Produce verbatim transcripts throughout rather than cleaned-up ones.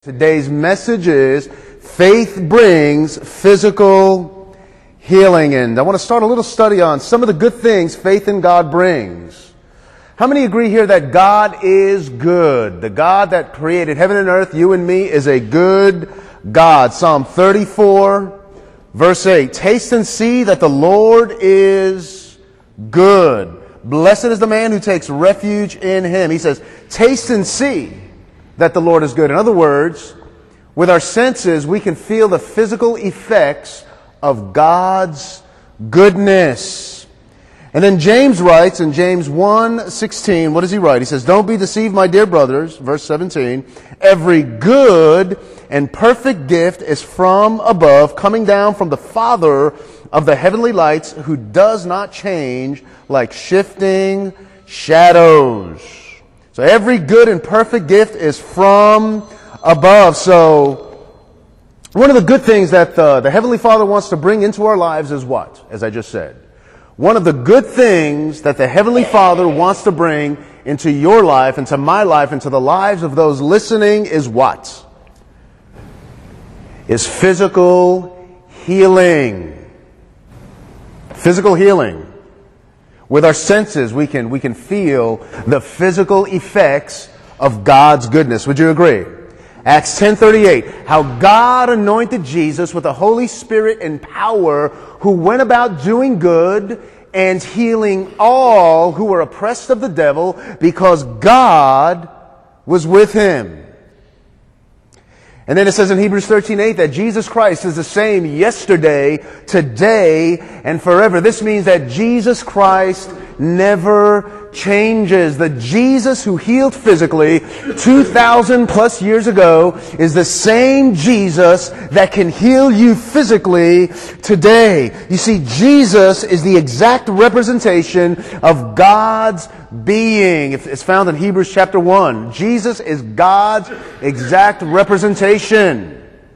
Today's message is faith brings physical healing. And I want to start a little study on some of the good things faith in God brings. How many agree here that God is good? The God that created heaven and earth, you and me, is a good God. Psalm thirty-four, verse eight. Taste and see that the Lord is good. Blessed is the man who takes refuge in him. He says, taste and see that the Lord is good. In other words, with our senses, we can feel the physical effects of God's goodness. And then James writes in James one sixteen, what does he write? He says, don't be deceived, my dear brothers, verse seventeen. Every good and perfect gift is from above, coming down from the Father of the heavenly lights, who does not change like shifting shadows. So every good and perfect gift is from above. So one of the good things that the, the Heavenly Father wants to bring into our lives is what? As I just said. One of the good things that the Heavenly Father wants to bring into your life, into my life, into the lives of those listening is what? Is physical healing. Physical healing. With our senses, we can we can feel the physical effects of God's goodness. Would you agree? Acts ten thirty-eight, how God anointed Jesus with the Holy Spirit and power, who went about doing good and healing all who were oppressed of the devil, because God was with him. And then it says in Hebrews thirteen eight that Jesus Christ is the same yesterday, today, and forever. This means that Jesus Christ never changes. The Jesus who healed physically two thousand plus years ago is the same Jesus that can heal you physically today. You see, Jesus is the exact representation of God's being. It's found in Hebrews chapter one. Jesus is God's exact representation.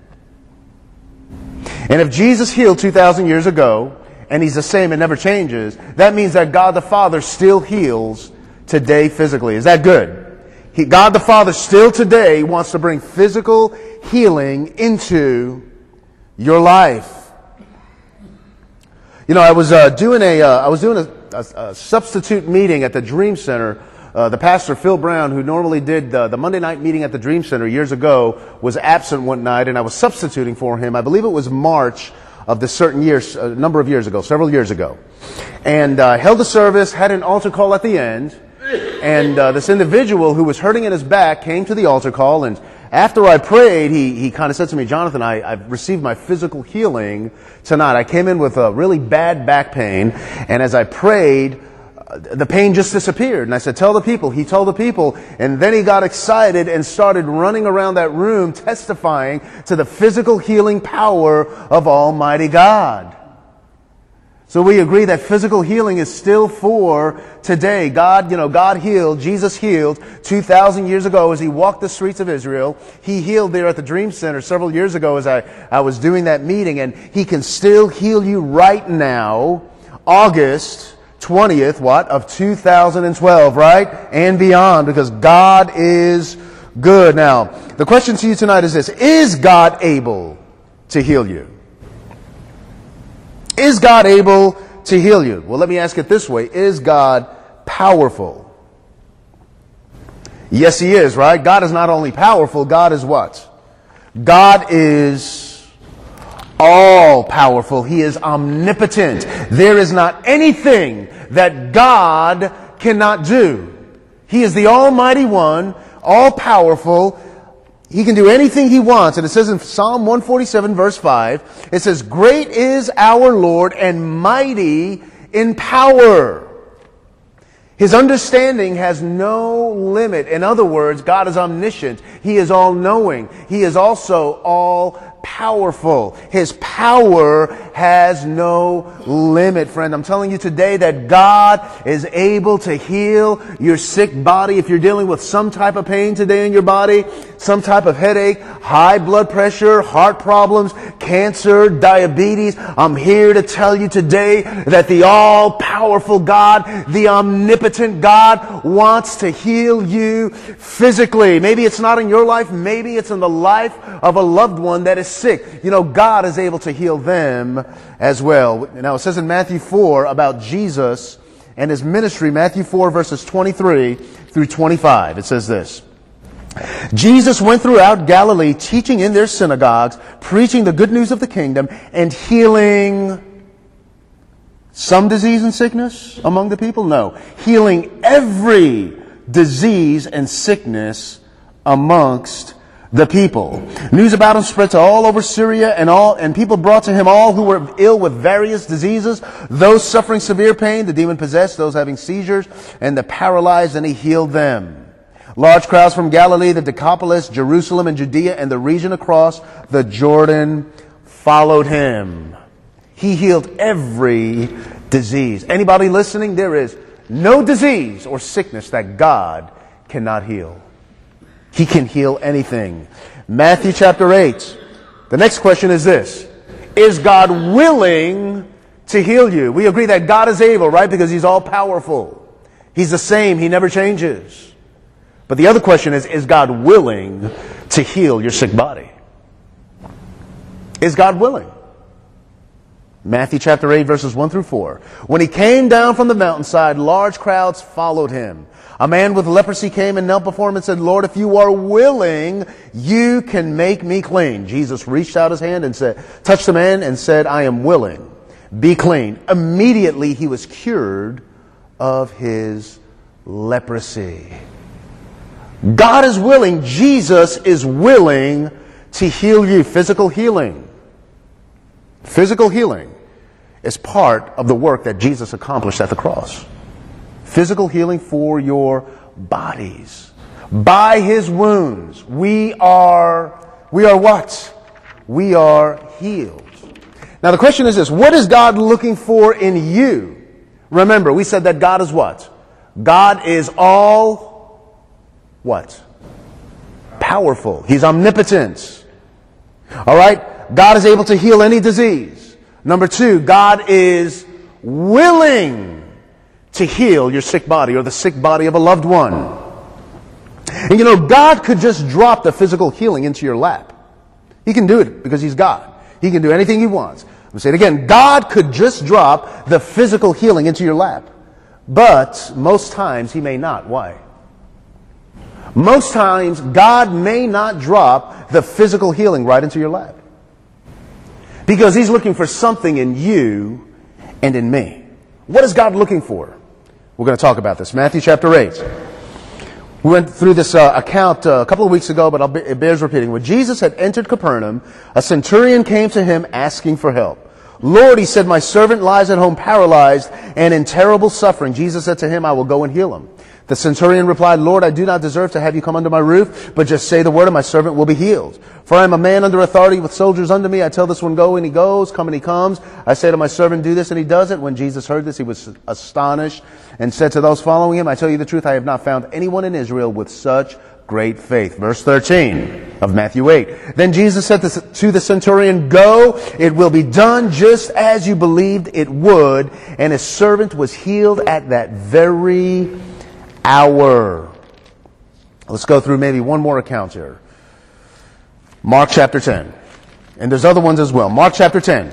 And if Jesus healed two thousand years ago, and He's the same and never changes, that means that God the Father still heals today physically. Is that good? He, God the Father still today wants to bring physical healing into your life. You know, I was uh, doing a uh, I was doing a, a, a substitute meeting at the Dream Center. Uh, the pastor, Phil Brown, who normally did the, the Monday night meeting at the Dream Center years ago, was absent one night, and I was substituting for him. I believe it was March of this certain year, a number of years ago, several years ago. And uh, held a service, had an altar call at the end, and uh, this individual who was hurting in his back came to the altar call, and after I prayed, he, he kind of said to me, Jonathan, I, I've received my physical healing tonight. I came in with a really bad back pain, and as I prayed, the pain just disappeared. And I said, tell the people. He told the people. And then he got excited and started running around that room testifying to the physical healing power of Almighty God. So we agree that physical healing is still for today. God, you know, God healed, Jesus healed two thousand years ago as He walked the streets of Israel. He healed there at the Dream Center several years ago as I, I was doing that meeting. And He can still heal you right now, August twentieth, what, of two thousand twelve, right? And beyond, because God is good. Now, the question to you tonight is this: is God able to heal you? Is God able to heal you? Well, let me ask it this way: is God powerful? Yes, He is, right? God is not only powerful, God is what? God is all-powerful. He is omnipotent. There is not anything that God cannot do. He is the Almighty One, all-powerful. He can do anything He wants. And it says in Psalm one forty-seven, verse five, it says, great is our Lord and mighty in power. His understanding has no limit. In other words, God is omniscient. He is all-knowing. He is also all-powerful. His power has no limit, friend. I'm telling you today that God is able to heal your sick body. If you're dealing with some type of pain today in your body, some type of headache, high blood pressure, heart problems, cancer, diabetes, I'm here to tell you today that the all-powerful God, the omnipotent God, wants to heal you physically. Maybe it's not in your life, maybe it's in the life of a loved one that is sick. You know, God is able to heal them as well. Now, it says in Matthew four about Jesus and his ministry, Matthew four, verses twenty-three through twenty-five. It says this: Jesus went throughout Galilee, teaching in their synagogues, preaching the good news of the kingdom, and healing some disease and sickness among the people? No. Healing every disease and sickness amongst the people. News about him spread to all over Syria, and all and people brought to him all who were ill with various diseases, those suffering severe pain, the demon-possessed, those having seizures, and the paralyzed, and he healed them. Large crowds from Galilee, the Decapolis, Jerusalem, and Judea, and the region across the Jordan followed him. He healed every disease. Anybody listening? There is no disease or sickness that God cannot heal. He can heal anything. Matthew chapter eight. The next question is this: is God willing to heal you? We agree that God is able, right? Because he's all powerful. He's the same. He never changes. But the other question is, is God willing to heal your sick body? Is God willing? Matthew chapter eight, verses one through four. When he came down from the mountainside, large crowds followed him. A man with leprosy came and knelt before him and said, Lord, if you are willing, you can make me clean. Jesus reached out his hand and said, touched the man and said, I am willing. Be clean. Immediately he was cured of his leprosy. God is willing. Jesus is willing to heal you. Physical healing. Physical healing is part of the work that Jesus accomplished at the cross. Physical healing for your bodies. By his wounds, we are, we are what? We are healed. Now the question is this: what is God looking for in you? Remember, we said that God is what? God is all what? Powerful. He's omnipotent. All right? God is able to heal any disease. Number two, God is willing to heal your sick body or the sick body of a loved one. And you know, God could just drop the physical healing into your lap. He can do it because he's God. He can do anything he wants. I'll say it again. God could just drop the physical healing into your lap. But most times he may not. Why? Most times, God may not drop the physical healing right into your lap. Because he's looking for something in you and in me. What is God looking for? We're going to talk about this. Matthew chapter eight. We went through this uh, account uh, a couple of weeks ago, but I'll be, it bears repeating. When Jesus had entered Capernaum, a centurion came to him asking for help. Lord, he said, my servant lies at home paralyzed and in terrible suffering. Jesus said to him, I will go and heal him. The centurion replied, Lord, I do not deserve to have you come under my roof, but just say the word and my servant will be healed. For I am a man under authority with soldiers under me. I tell this one, go, and he goes, come, and he comes. I say to my servant, do this, and he does it. When Jesus heard this, he was astonished and said to those following him, I tell you the truth, I have not found anyone in Israel with such great faith. Verse thirteen of Matthew eight. Then Jesus said to the centurion, go, it will be done just as you believed it would. And his servant was healed at that very hour. Let's go through maybe one more account here. Mark chapter ten. And there's other ones as well. Mark chapter ten.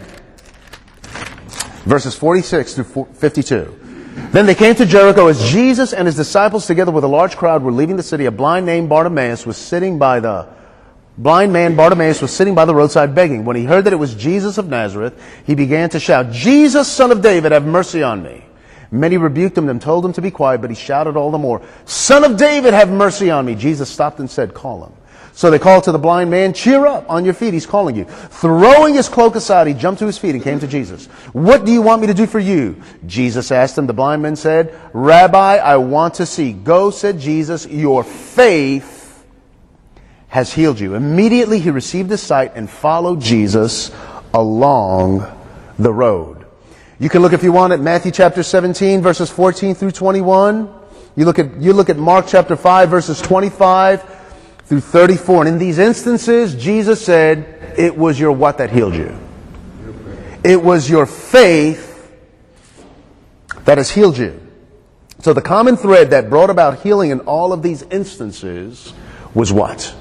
Verses forty-six to fifty-two. Then they came to Jericho as Jesus and his disciples together with a large crowd were leaving the city. A blind named Bartimaeus was sitting by the blind man Bartimaeus was sitting by the roadside begging. When he heard that it was Jesus of Nazareth, he began to shout, Jesus, son of David, have mercy on me. Many rebuked him and told him to be quiet, but he shouted all the more, Son of David, have mercy on me. Jesus stopped and said, call him. So they called to the blind man, cheer up, on your feet, he's calling you. Throwing his cloak aside, he jumped to his feet and came to Jesus. What do you want me to do for you? Jesus asked him. The blind man said, Rabbi, I want to see. Go, said Jesus, your faith has healed you. Immediately he received his sight and followed Jesus along the road. You can look, if you want, at Matthew chapter seventeen, verses fourteen through twenty-one. You look at, you look at Mark chapter five, verses twenty-five through thirty-four. And in these instances, Jesus said, it was your what that healed you? It was your faith that has healed you. So the common thread that brought about healing in all of these instances was what?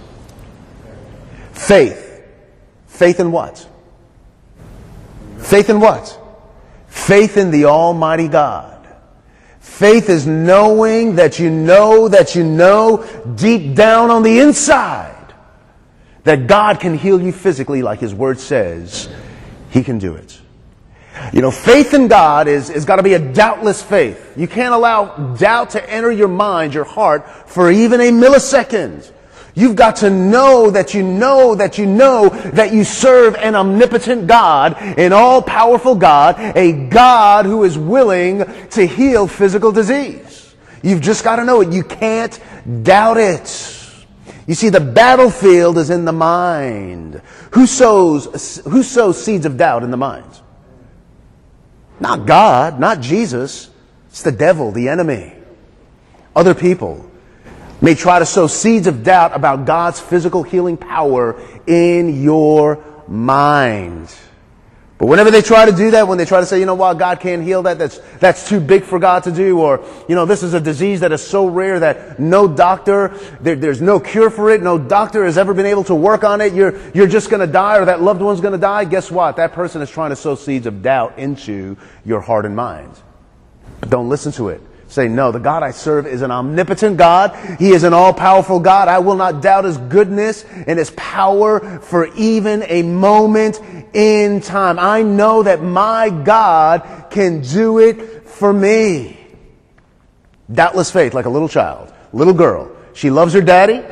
Faith. Faith in what? Faith in what? Faith in the Almighty God. Faith is knowing that you know that you know deep down on the inside that God can heal you physically like His Word says He can do it. You know, faith in God is, is got to be a doubtless faith. You can't allow doubt to enter your mind, your heart, for even a millisecond. You've got to know that you know that you know that you serve an omnipotent God, an all-powerful God, a God who is willing to heal physical disease. You've just got to know it. You can't doubt it. You see, the battlefield is in the mind. Who sows, who sows seeds of doubt in the mind? Not God, not Jesus. It's the devil, the enemy. Other people may try to sow seeds of doubt about God's physical healing power in your mind. But whenever they try to do that, when they try to say, you know what, God can't heal that, that's, that's too big for God to do, or, you know, this is a disease that is so rare that no doctor, there, there's no cure for it, no doctor has ever been able to work on it, you're, you're just going to die, or that loved one's going to die, guess what? That person is trying to sow seeds of doubt into your heart and mind. But don't listen to it. Say, no, the God I serve is an omnipotent God. He is an all-powerful God. I will not doubt His goodness and His power for even a moment in time. I know that my God can do it for me. Doubtless faith, like a little child, little girl. She loves her daddy.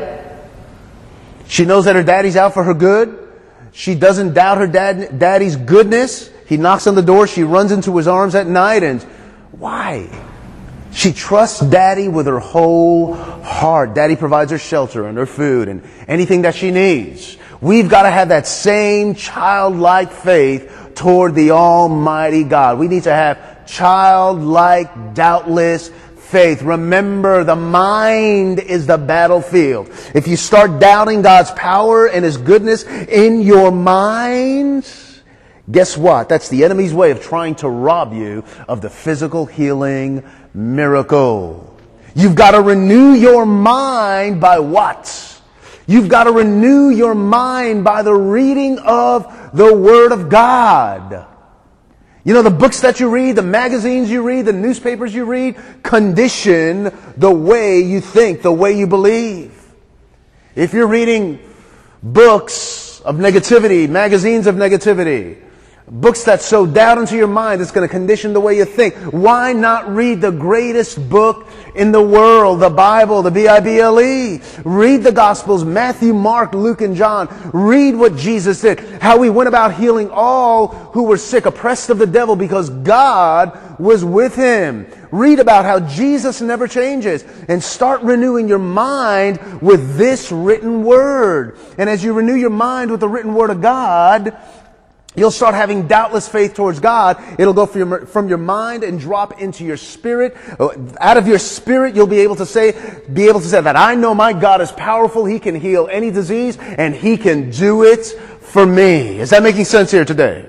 She knows that her daddy's out for her good. She doesn't doubt her dad, daddy's goodness. He knocks on the door. She runs into his arms at night. And why? She trusts Daddy with her whole heart. Daddy provides her shelter and her food and anything that she needs. We've got to have that same childlike faith toward the Almighty God. We need to have childlike, doubtless faith. Remember, the mind is the battlefield. If you start doubting God's power and His goodness in your mind, guess what? That's the enemy's way of trying to rob you of the physical healing miracle. You've got to renew your mind by what? You've got to renew your mind by the reading of the Word of God. You know, the books that you read, the magazines you read, the newspapers you read, condition the way you think, the way you believe. If you're reading books of negativity, magazines of negativity, books that sow doubt into your mind, it's going to condition the way you think. Why not read the greatest book in the world, the Bible, the B I B L E? Read the Gospels, Matthew, Mark, Luke, and John. Read what Jesus did, how He went about healing all who were sick, oppressed of the devil, because God was with Him. Read about how Jesus never changes, and start renewing your mind with this written Word. And as you renew your mind with the written Word of God, you'll start having doubtless faith towards God. It'll go from your, from your mind and drop into your spirit. Out of your spirit, you'll be able to say, be able to say that I know my God is powerful. He can heal any disease, and He can do it for me. Is that making sense here today?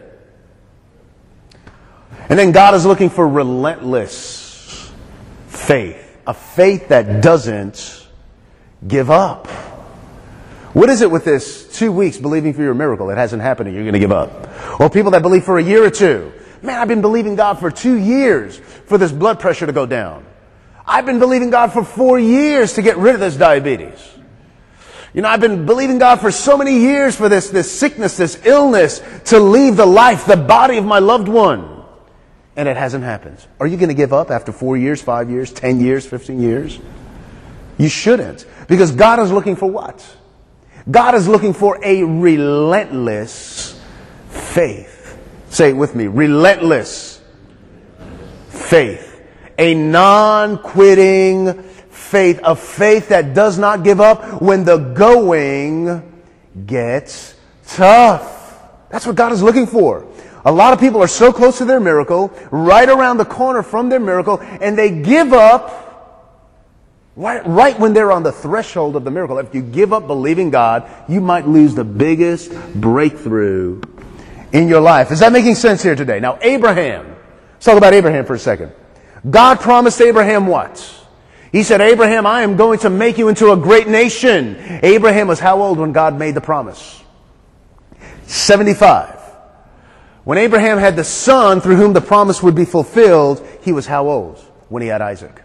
And then God is looking for relentless faith, a faith that doesn't give up. What is it with this two weeks believing for your miracle? It hasn't happened and you're going to give up. Or people that believe for a year or two. Man, I've been believing God for two years for this blood pressure to go down. I've been believing God for four years to get rid of this diabetes. You know, I've been believing God for so many years for this, this sickness, this illness, to leave the life, the body of my loved one. And it hasn't happened. Are you going to give up after four years, five years, ten years, fifteen years? You shouldn't. Because God is looking for what? God is looking for a relentless faith. Say it with me. Relentless faith. A non-quitting faith. A faith that does not give up when the going gets tough. That's what God is looking for. A lot of people are so close to their miracle, right around the corner from their miracle, and they give up right, right when they're on the threshold of the miracle. If you give up believing God, you might lose the biggest breakthrough in your life. Is that making sense here today? Now, Abraham. Let's talk about Abraham for a second. God promised Abraham what? He said, Abraham, I am going to make you into a great nation. Abraham was how old when God made the promise? seventy-five. When Abraham had the son through whom the promise would be fulfilled, he was how old when he had Isaac?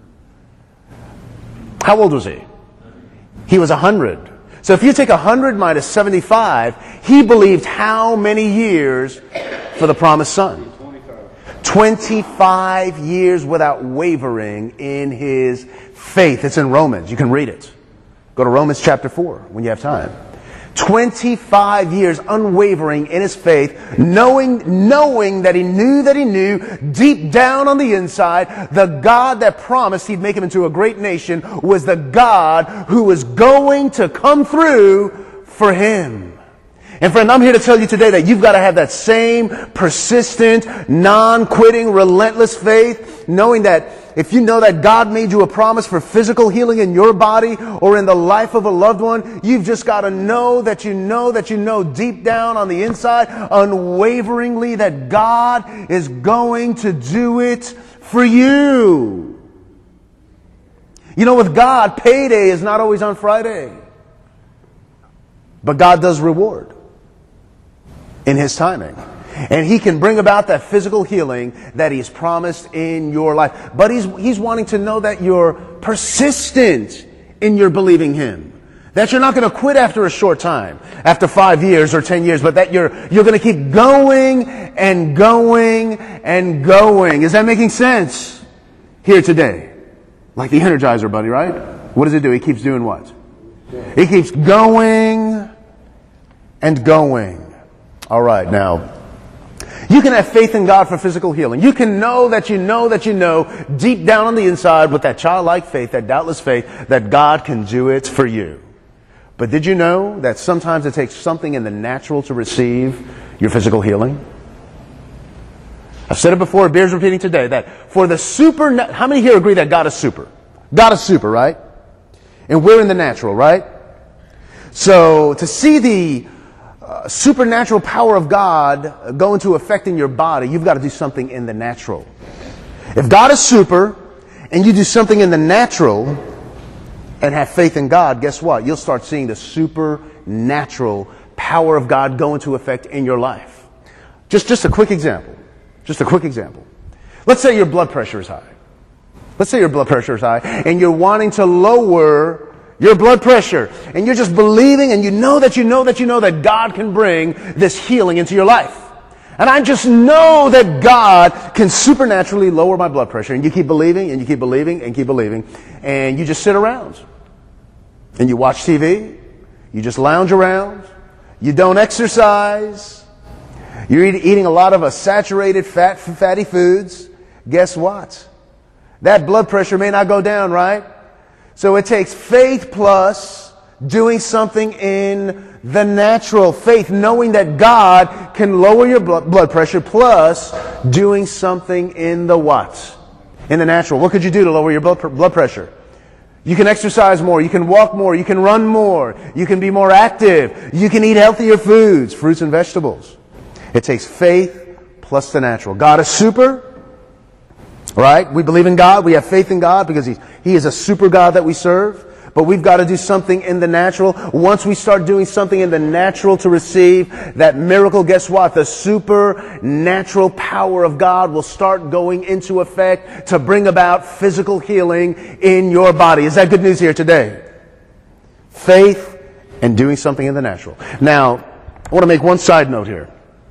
How old was he? He was one hundred. So if you take one hundred minus seventy-five, he believed how many years for the promised son? twenty-five years without wavering in his faith. It's in Romans. You can read it. Go to Romans chapter four when you have time. twenty-five years unwavering in his faith, knowing, knowing that he knew that he knew deep down on the inside, the God that promised he'd make him into a great nation was the God who was going to come through for him. And friend, I'm here to tell you today that you've got to have that same persistent, non-quitting, relentless faith, knowing that if you know that God made you a promise for physical healing in your body or in the life of a loved one, you've just got to know that you know that you know deep down on the inside, unwaveringly, that God is going to do it for you. You know, with God, payday is not always on Friday. But God does reward in His timing. And He can bring about that physical healing that He's promised in your life. But He's, He's wanting to know that you're persistent in your believing Him. That you're not going to quit after a short time, after five years or ten years, but that you're, you're going to keep going and going and going. Is that making sense here today? Like the Energizer Bunny, right? What does it do? He keeps doing what? He keeps going and going. All right, now, you can have faith in God for physical healing. You can know that you know that you know deep down on the inside with that childlike faith, that doubtless faith, that God can do it for you. But did you know that sometimes it takes something in the natural to receive your physical healing? I've said it before, it bears repeating today, that for the super... How many here agree that God is super? God is super, right? And we're in the natural, right? So to see the uh, supernatural power of God go into effect in your body, you've got to do something in the natural. If God is super and you do something in the natural and have faith in God, guess what? You'll start seeing the supernatural power of God go into effect in your life. Just, just a quick example. Just a quick example. Let's say your blood pressure is high. Let's say your blood pressure is high and you're wanting to lower your blood pressure, and you're just believing and you know that you know that you know that God can bring this healing into your life. And I just know that God can supernaturally lower my blood pressure. And you keep believing and you keep believing and keep believing. And you just sit around. And you watch T V. You just lounge around. You don't exercise. You're eat, eating a lot of uh, saturated fat, fatty foods. Guess what? That blood pressure may not go down, right? So it takes faith plus doing something in the natural. Faith, knowing that God can lower your blood pressure, plus doing something in the what? In the natural. What could you do to lower your blood pressure? You can exercise more. You can walk more. You can run more. You can be more active. You can eat healthier foods, fruits and vegetables. It takes faith plus the natural. God is super. Right? We believe in God. We have faith in God because He, He is a super God that we serve. But we've got to do something in the natural. Once we start doing something in the natural to receive that miracle, guess what? The supernatural power of God will start going into effect to bring about physical healing in your body. Is that good news here today? Faith and doing something in the natural. Now, I want to make one side note here.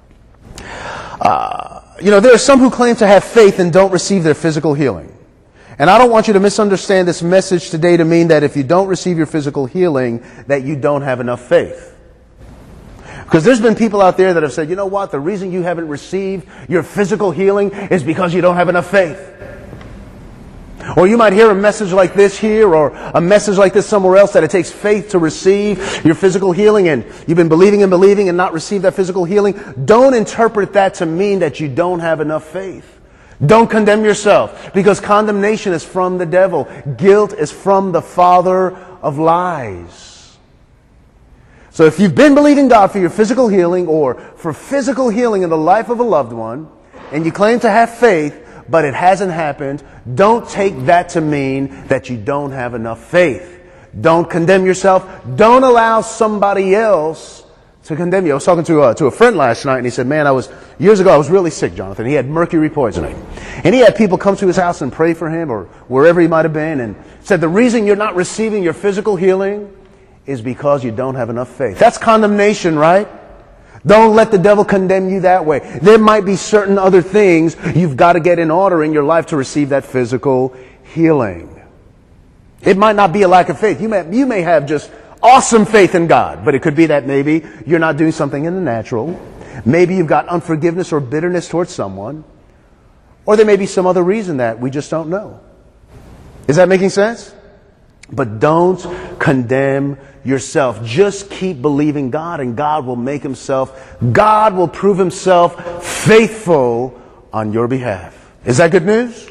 Uh, You know, there are some who claim to have faith and don't receive their physical healing. And I don't want you to misunderstand this message today to mean that if you don't receive your physical healing, that you don't have enough faith. Because there's been people out there that have said, you know what, the reason you haven't received your physical healing is because you don't have enough faith. Or you might hear a message like this here or a message like this somewhere else that it takes faith to receive your physical healing, and you've been believing and believing and not received that physical healing. Don't interpret that to mean that you don't have enough faith. Don't condemn yourself, because condemnation is from the devil. Guilt is from the father of lies. So if you've been believing God for your physical healing or for physical healing in the life of a loved one, and you claim to have faith, but it hasn't happened, don't take that to mean that you don't have enough faith. Don't condemn yourself. Don't allow somebody else to condemn you. I was talking to, uh, to a friend last night, and he said, man, I was, years ago, I was really sick, Jonathan. He had mercury poisoning. And he had people come to his house and pray for him, or wherever he might have been, and said, the reason you're not receiving your physical healing is because you don't have enough faith. That's condemnation, right? Don't let the devil condemn you that way. There might be certain other things you've got to get in order in your life to receive that physical healing. It might not be a lack of faith. You may, you may have just awesome faith in God, but it could be that maybe you're not doing something in the natural. Maybe you've got unforgiveness or bitterness towards someone. Or there may be some other reason that we just don't know. Is that making sense? But don't condemn yourself. Just keep believing God, and God will make himself, God will prove himself faithful on your behalf. Is that good news?